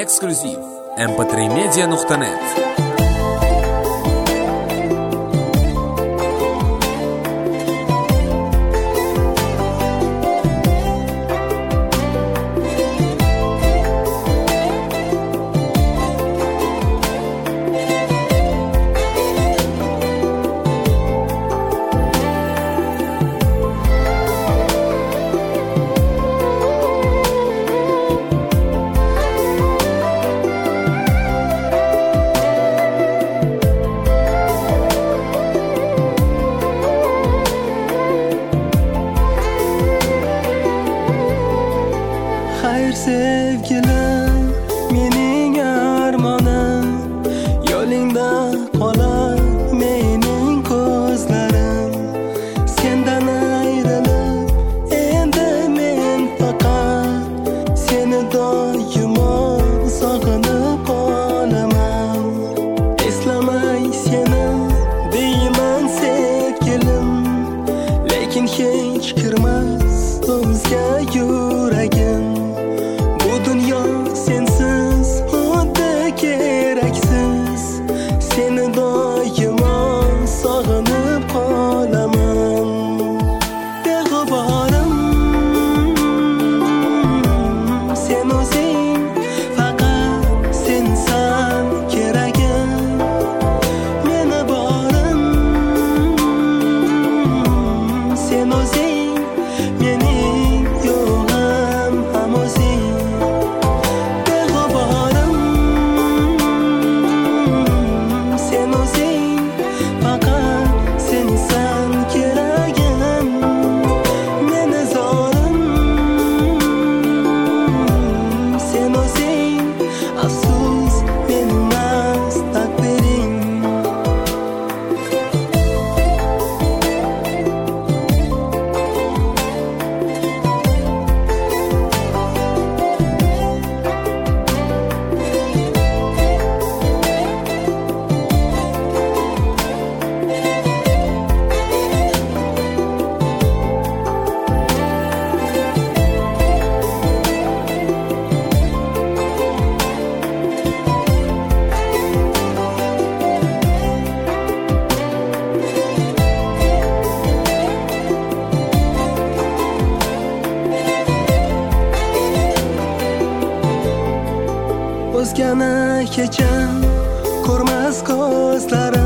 Eksklyuziv mp3media.net. Hayır sevgilim, mening armonim, yo'lingda qolar mening ko'zlarim. Sendan ayrilib, endi men faqat seni doimo sog'inib qolaman. Eslamay seni deyman sevgilim, lekin hech kirmas o'zga yuragim. Bu dunyo sensiz xuddi keraksiz, seni doimo sog'inib qolaman. Beg'uborim, sen o'zing, faqat sensan keragim. Meni borim, sen o'zing, mening yo'g'im ham o'zing. Beg'uborim, sen o'zing, faqat sensan keragim. Meni zorim, sen o'zing, afsus menmas taqdiring. O'zgani kecham ko'rmas ko'zlarim.